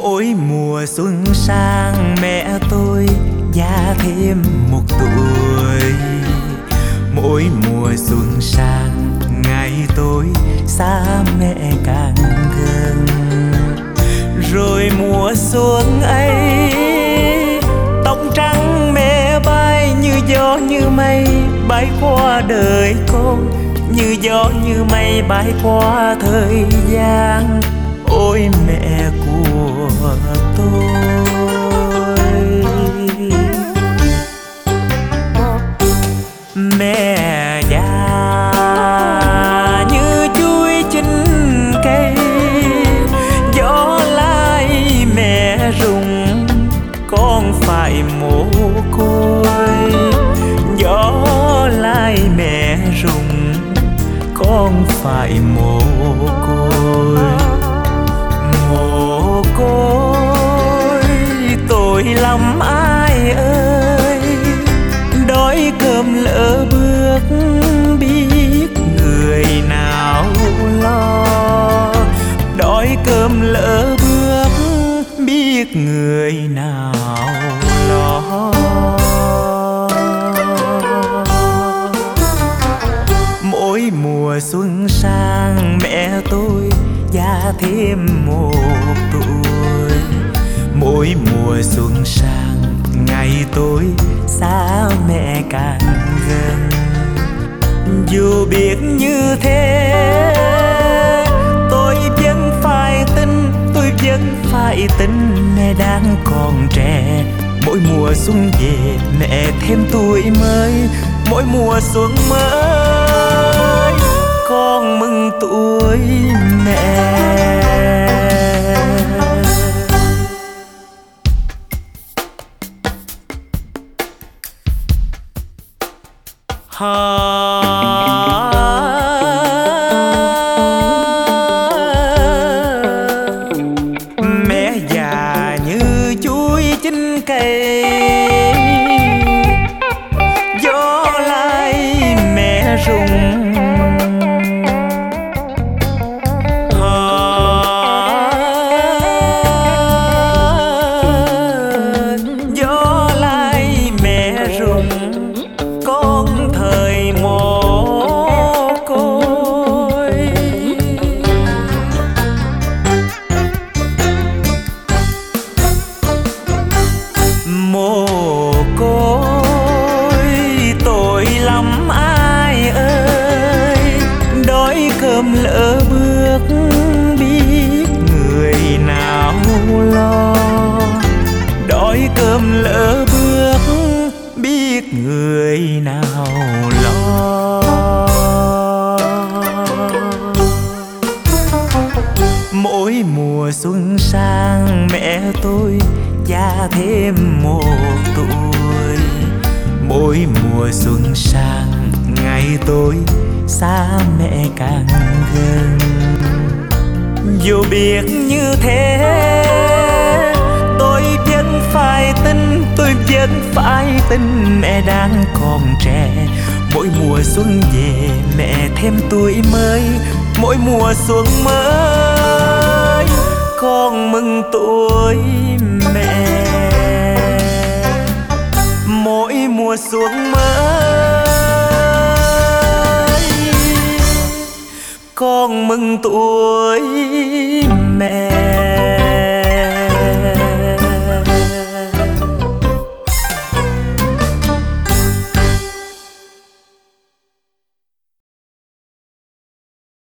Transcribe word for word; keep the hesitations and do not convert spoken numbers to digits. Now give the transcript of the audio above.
Mỗi mùa xuân sang mẹ tôi già thêm một tuổi. Mỗi mùa xuân sang ngày tôi xa mẹ càng gần. Rồi mùa xuân ấy tóc trắng mẹ bay như gió như mây bay qua đời con, như gió như mây bay qua thời gian. Ôi mẹ của tôi, mẹ già như chuối chín cây, gió lay mẹ rụng con phải mồ côi. Gió lay mẹ rụng con phải mồ côi. Mồ côi tội lắm ai ơi, đói cơm lỡ bước biết người nào lo. Đói cơm lỡ bước biết người nào lo. Mỗi mùa xuân sang mẹ tôi già thêm một tuổi. Mỗi mùa xuân sang ngày tôi xa mẹ càng gần. Dù biết như thế tôi vẫn phải tin, tôi vẫn phải tin mẹ đang còn trẻ. Mỗi mùa xuân về mẹ thêm tuổi mới, mỗi mùa xuân mới con mừng tuổi mẹ. Ha mẹ già như chuối chín cây, gió lay mẹ rụng. Gió lay mẹ rụng con thời mồ côi. Mồ côi tội lắm ai ơi, đói cơm lỡ bước biết người nào lo. Đói cơm lỡ bước biết người nào lo. Mỗi mùa xuân sang mẹ tôi già thêm một tuổi. Mỗi mùa xuân sang ngày tôi xa mẹ càng gần. Dù biết như thế tôi vẫn phải tin, tôi vẫn phải tin mẹ đang còn trẻ. Mỗi mùa xuân về mẹ thêm tuổi mới, mỗi mùa xuân mới con mừng tuổi mẹ. Mỗi mùa xuân mới con mừng tuổi mẹ.